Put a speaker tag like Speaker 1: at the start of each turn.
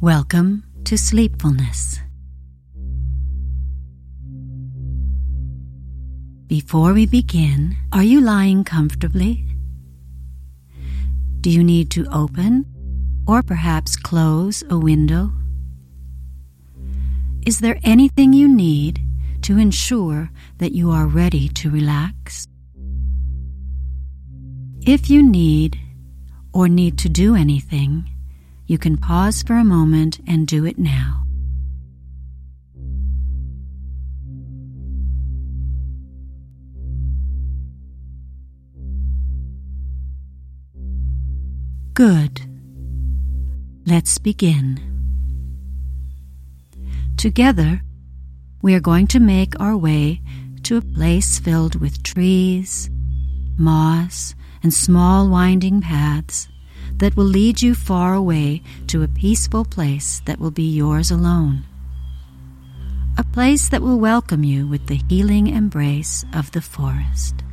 Speaker 1: Welcome to Sleepfulness. Before we begin, are you lying comfortably? Do you need to open or perhaps close a window? Is there anything you need to ensure that you are ready to relax? If you need or need to do anything, you can pause for a moment and do it now. Good. Let's begin. Together, we are going to make our way to a place filled with trees, moss, and small winding paths that will lead you far away to a peaceful place that will be yours alone. A place that will welcome you with the healing embrace of the forest.